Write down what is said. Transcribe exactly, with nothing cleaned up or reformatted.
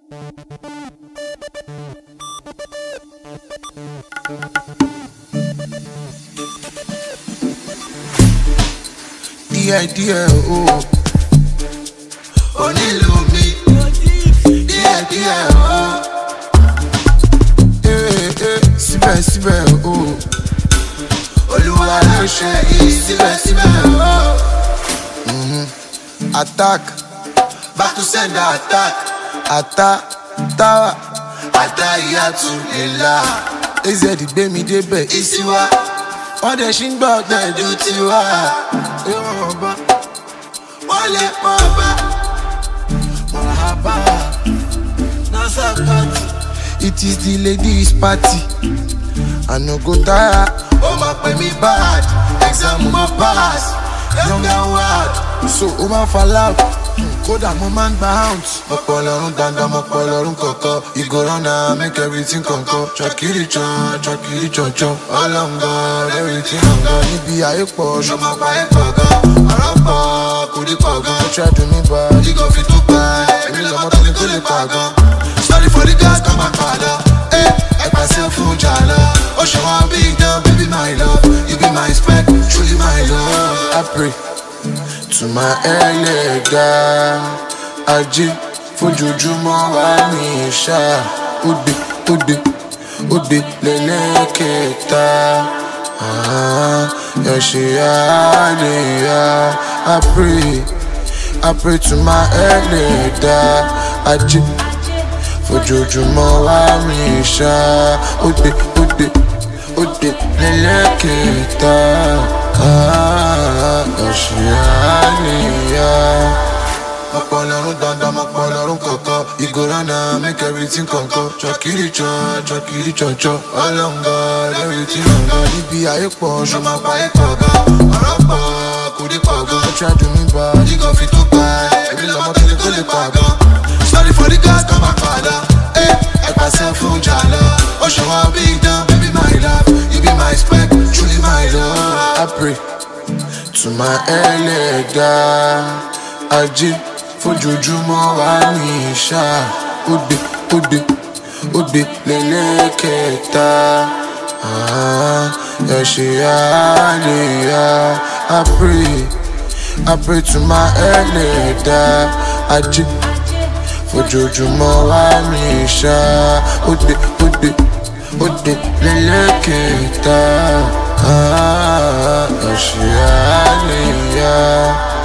Díẹ̀ díẹ̀ o, onílù mi. Díẹ̀ díẹ̀ o, eh eh síbẹ̀ síbẹ̀ o, Olúwa ló ṣe yìí síbẹ̀ síbẹ̀ o. Attack, back to sender attack, attack tower, àdáyàtú lélá. Ez gbé mi débẹ̀ ìsíwá, wọ́n dẹ̀ ṣì ń gbọ́ gbẹ̀dú tiwa. Wọ́n lè pọ̀ bá Marhaba, Nasa party. It is the ladies party, I no go tire. Ó máa pè mí bad, exam mo pass, young and wild. So ó máa fa loud, kódà mo máa ń gba ounce. Mọ̀pọ̀ lọ́rùn dandan, mọ̀pọ̀ lọ́rùn kọ̀kọ́. You go run and make everything kọ̀kọ́. Chakiri chan, chakiri chan chan. All on God, everything on God. Níbi ayé pọ̀, ṣó máa pa ayé pọ̀ gan. Ọ̀rọ̀ pọ̀, kò ní pọ̀ gan. Ó try to me bad, you go fit to buy. Èmi lọ́mọ tó ní tó lè pa gan. Sorry for the gas, come and padà. Eh, ẹ pàṣẹ fún jàlọ. Ó ṣe wọ́n big down, baby my love. You be my spec, truly my love. I pray to my ẹlẹ́dà ajé fojoojúmọ́ wá ní ìṣá. Òde òde òde lẹ́lẹ́kẹta ẹ ṣe àlèyá. I pray I pray to my ẹlẹ́dà ajé fojoojúmọ́ wá ní ìṣá. Òde òde òde lẹ́lẹ́kẹta ẹ ṣe àlèyá. Mọ̀pọ̀ lọ́rùn dandan, mọ̀pọ̀ lọ́rùn kọ̀kọ́. You go run and make everything kọ̀kọ́. Chakiri chan, chakiri chan chan. All on God, everything on God. Níbi ayé pọ̀, ṣó máa pa ayé pọ̀ gan. Ọ̀rọ̀ pọ̀, kò ní pọ̀ gan. Ó try to me bad, you go fit to buy. Èmi lọ́mọ tó ní tó lè pa gan. Sorry for the gas, come and padà. Eh, ẹ pàṣẹ fún jàlọ. Ó ṣe wọ́n big down, baby my love. You be my spec, truly my love. I pray to my ẹlẹ́dà ajé fojoojúmọ́ wá ní ìṣá. Òde òde òde lẹ́lẹ́kẹta ẹ ṣe àlèyá. I pray I pray to my ẹlẹ́dà ajé fojoojúmọ́ wá ní ìṣá. Òde òde òde lẹ́lẹ́kẹta ẹ ṣe àlèyá.